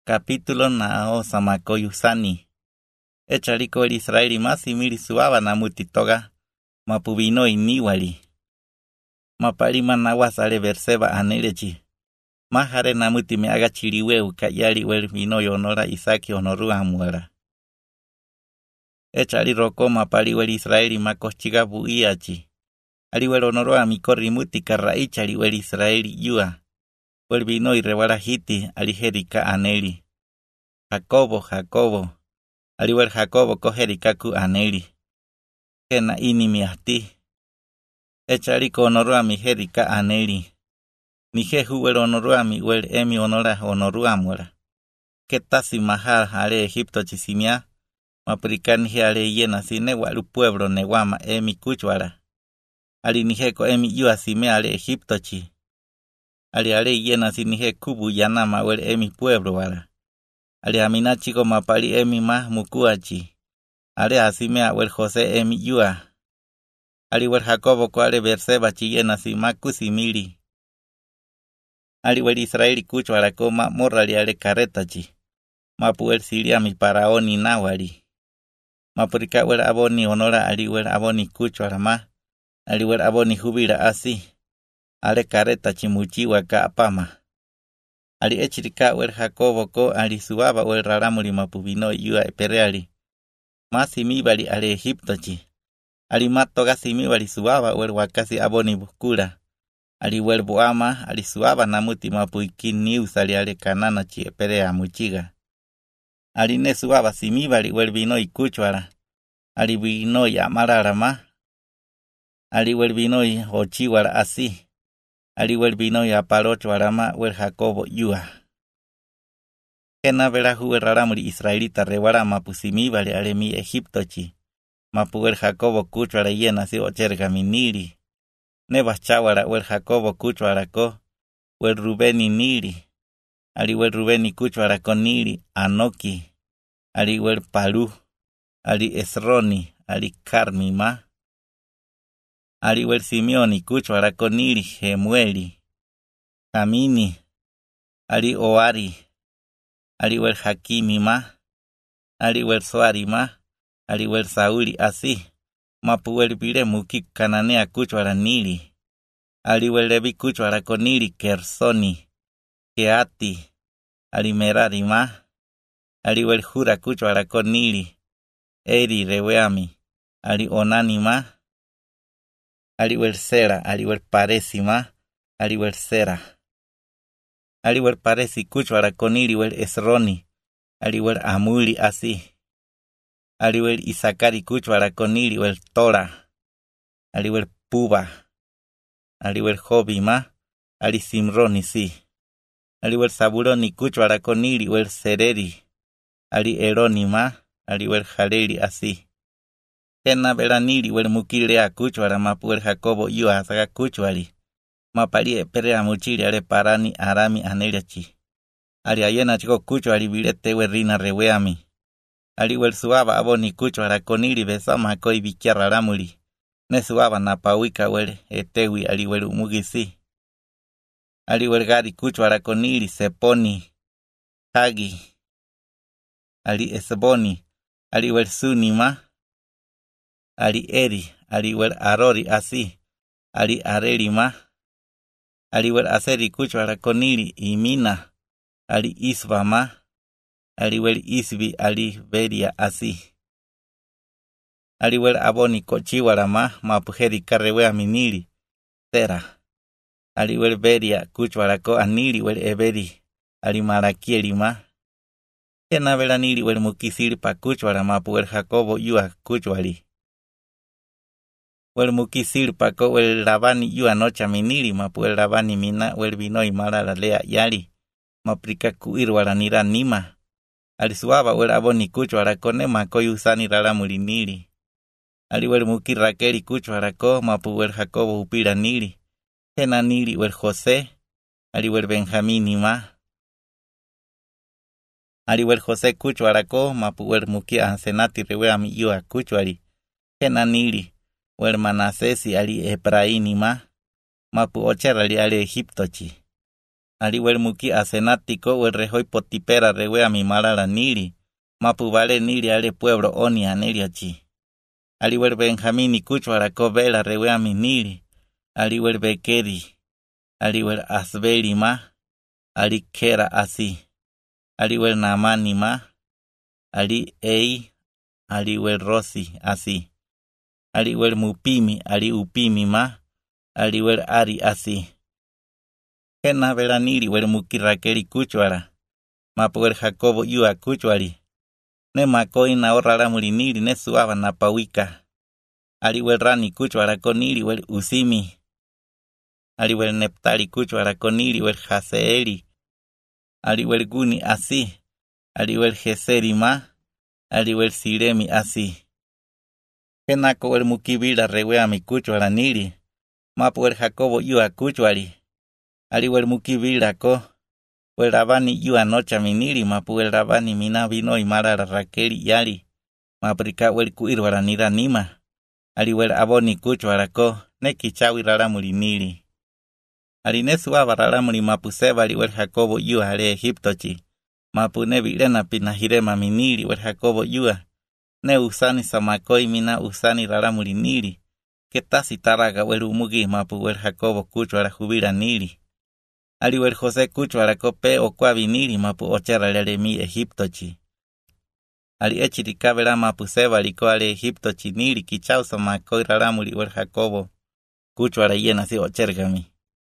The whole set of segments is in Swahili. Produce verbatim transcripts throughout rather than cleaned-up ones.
Capítulo nao samakoyusani. Echaliko el Israeli masimili suaba na mutitoga mapubino iniwali. Mapalima na wasale verseba anelechi. Mahare na muti me aga chiliweu kayali wel vino yonora Isaki honoru amuara. Echali roko mapali wel Israeli makochiga buiachi. Ali wel honoru amikori muti karaicha ali wel Israeli yua. Wel vino irewala hiti aliherika aneli. Jacobo, Jacobo. Aliwel Jacobo koherikaku aneli. Kena ini miahti. Echali ko honorua mi herika aneli. Nijehu wel honorua mi wel emi honora honorua muera. Ketasi mahal ale Egipto chisimia. Maprikani ale yena sine walu pueblo newama emi kuchwara. Ali nijeko emi yua sime ale Egipto chi. Ali ale yena sinije kubu yanama wel emi pueblo wala. Ali amina chico mapali emi ma mukuachi. Ale asime a wel Jose emi yua. Ali wel Jacobo ko ale Berseba chi yena si makusimili. Ali wel Israeli kucho ala ko ma morali ale kareta chi. Mapu el siria mi paraoni nawali. Mapurika wel aboni honora ali wel aboni kucho ala ma. Ali wel aboni jubila asi. Ale kareta chi muchiwa ka apama. Ali echirika wel Jacobo ko ali suaba wel raramuli mapubino yua epereali. Masimi bali ale Egipto chi. Ali matoga simi bali suaba wel wakasi aboni bukura. Ali wel boama ali suaba namuti mapuikin nius ali ale kanana chi eperea muchiga. Ali ne suaba simi bali wel vino ikuchwara. Ali vino yamarara ma. Ali wel vino ochiwara asi. Ali wel vino ya parocho arama wel Jacobo yua. Kena vera huwe raramuri Israelita rewara mapusimi vale alemi Egipto chi. Mapu wel Jacobo kuchwara yena si ocherga miniri. Neba chawara wel Jacobo kuchwara ko. Wel Rubeni niri. Ali wel Rubeni kuchwara ko niri Anoki. Ali wel Palu. Ali Esroni. Ali Karmi ma. Ali wel Simeoni kuchwara ko niri Jemueli. Kamini. Ali Oari. Ali wel Hakimi ma. Ali wel Soari ma. Ali wel Sauli asi. Mapu wel bile muki kananea kuchwara niri. Ali wel Levi kuchwara ko niri Kersoni. Keati. Ali Merari ma. Ali wel Jura kuchwara ko niri. Eri reweami. Ali Onani ma. Ali wel Sera, ali wel Paresi ma, ali wel Sera. Ali wel Paresi kuchwara koniri wel Esroni, ali wel Amuli asi. Ali wel Isakari kuchwara koniri wel Tora, ali wel Puba. Ali wel Jobi ma, ali Simroni si. Ali wel Sabuloni kuchwara koniri wel Sereri, ali Eroni ma, ali wel Jaleli asi. Kena belaniri wel mukilea kuchwara mapu wel Jacobo yua asaga kuchwari. Mapali eperea muchiri ale parani arami anelechi. Ali ayena chiko kuchwari bilete wel rina reweami. Ali wel suaba aboni kuchwara koniri besama koi bikiara ramuli. Ne suaba na pawika wel etewi ali wel umugisi. Ali wel gari kuchwara koniri Seponi. Hagi. Ali Esboni. Ali wel Suni ma. Ali Eri, ali wel Arori asi, ali Areli ma, ali wel Aseri kuchwara koniri Imina, ali Isba ma, ali wel Isbi ali Beria asi. Ali wel Aboni kochiwara ma, mapuheri karewea miniri, Tera. Ali wel Beria kuchwara ko aniri wel Eberi, ali Marakieli ma. Kena vela niri wel mukisiri pa kuchwara mapu wel Jacobo yua kuchwari. Wel mukisir pako wel Labani yua nocha miniri mapu wel Labani mina wel vino imara la lea yali. Maprika kuiru wala nira nima. Ali suaba wel aboni kucho arakone mako yusani rara muliniri. Ali wel muki Rakeli kucho arako mapu wel Jacobo upira niri. Hena niri wel Jose. Ali wel Benjamín nima. Ali wel Jose kucho arako mapu wel muki ansenati rewe ami yua kucho ali. Hena niri. Wel Manasesi ali Efraini ma, mapu ochera ali ale Egipto chi. aliwel muki asenático wel rehoi Potipera rewe amimala nili, mapu vale nili ale pueblo oni aneliachi. Aliwel Benjamini kuchwara kobela rewe aminili, aliwel Bekeri, aliwel Asbeli ma, alikera asi, aliwel Naamani ma, ali ei, aliwel Rosi asi, aliwel Mupimi, ali upimi ma, aliwel Ari asi. Hena velanili wel muki Rakeli kuchwara, mapu wel Jacobo yua kuchwari, ne makoi na orala mulinili ne suava na pawika. Aliwel Rani kuchwara konili wel Usimi, aliwel Neptali kuchwara konili wel Haseeli, aliwel Guni asi, aliwel Geseri ma, aliwel Siremi asi. Henako wel muki Bila rewe ami kuchwara nili, mapu wel Jacobo yua kuchwari, aliwel muki Bila ko, wel Labani yua nocha minili mapu wel Labani mina vino imara Rakeli yali, maprika wel kuirwara nira nima, aliwel Aboni kuchwara ko, ne kichawi rara mulinili. Alinesu avarara muli mapu seba aliwel Jacobo yua ale Egiptochi, mapu ne vilena pinahirema minili wel Jacobo yua, ne usani samakoi mina usani rara mulinili, ketasi taraga wel umugi mapu wel Jacobo kuchwara jubila nili. Aliwel Jose kuchwara ko pe okwa vinili mapu ochera lele mi Egiptochi. Ali echirikabela mapu seba liko ale Egiptochi nili kichau samakoi rara muli wel Jacobo kuchwara yena si ochergami.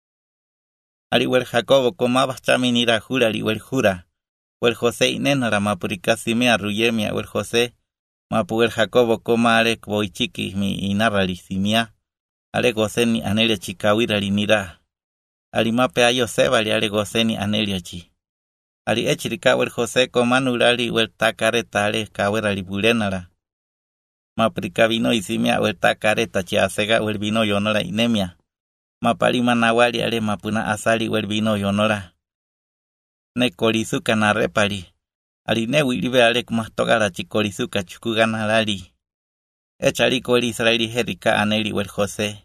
Aliwel Jacobo komaba chami nira jura aliwel jura, wel Jose inenara mapurika simea ruyemia wel Jose, mapu wel Jacobo koma ale kboichiki mi inarali simia, ale goseni anelia chikawira linira. Ali mape ayo seba ali ale goseni anelia chi. Ali echirika wel Jose koma nurali wel takareta ale kawera libulenara. Mapurika vino isimia wel takareta chi asega wel vino yonora inemia. Mapali manawali ale mapuna asali wel vino yonora. Ne kolisuka na repali. Ali ne wilibe ale kumastogara chikolisuka chukugana lali. Echali koli Israeli herika aneli wel Jose.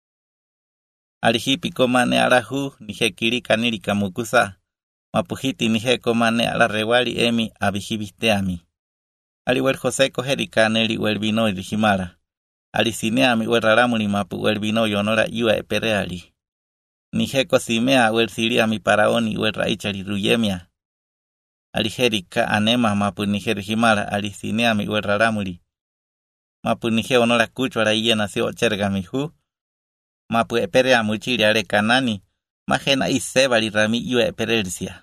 Ali hipi komane arahu nije kiri kanili kamukusa. Mapuhiti nije komane ala rewali emi abihibisteami. Ali wel Jose ko herika aneli wel vino ilijimara. Ali sineami wel raramuli mapu wel vino yonora yua epereali. Nijeko simea wel siriami paraoni wel raichali ruyemia. Ali herika anema mapu nijeri himara ali sineami wel raramuli. Mapu nije onora kuchwara iena si ochergami hu. Mapu epereamu chili ale kanani, majena iseba li rami yua eperelsia.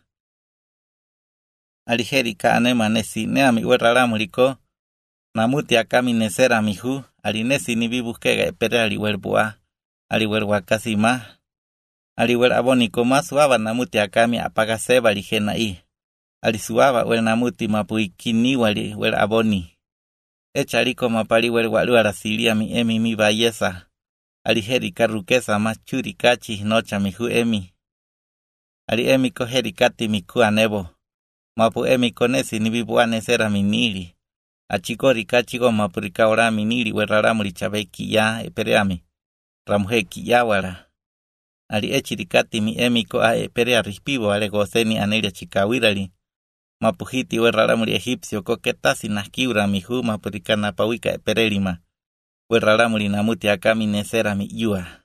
Ali herika anema nesi neami wel raramuli ko. Namuti akami nesera mihu, alinesi ni bibuskega epere aliwel bua, aliwel wakasima, aliwel aboniko masuaba namuti akami apagaseba ligena i, alisuaba wel namuti mapuikini wali wel aboni. Echaliko mapali wel walu arasilia mi emi mi bayesa, aliherika rukesa machuri kachi nocha mihu emi. Ali emi ko herikati miku anebo, mapu emi konesi ni bibua nesera minili. Achiko rika chiko mapurika ora minili werara mulichabeki ya epereami. Ramuheki ya wala. Ali echirikati mi emiko a eperea rispivo ale goseni anelia chikawirali. Mapuhiti werara muli egipsio koketasi naskiura mihu mapurika napawika eperelima. Werara muli namuti akami nesera mi yua.